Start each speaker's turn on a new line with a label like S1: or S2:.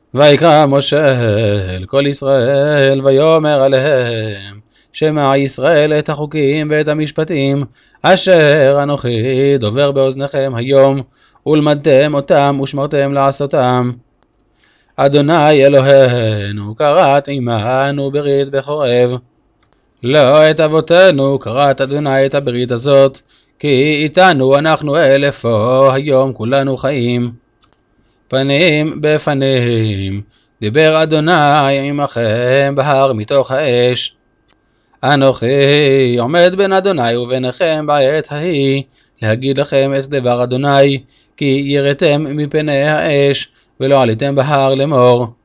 S1: ויקרא משה אל כל ישראל ויאמר עליהם שמע ישראל את החוקים ואת המשפטים אשר אנוכי דובר באוזניכם היום, ולמדתם אותם ושמרתם לעשותם. אדוני אלוהינו כרת עמנו ברית בחורב. לא את אבותינו כרת אדוני את הברית הזאת, כי איתנו אנחנו פה היום כולנו חיים. פנים בפנים דיבר אדוני עמכם בהר מתוך האש. אנוכי עומד בין אדוני וביניכם בעת ההיא להגיד לכם את דבר אדוני, כי יראתם מפני האש ולא עליתם בהר לאמור.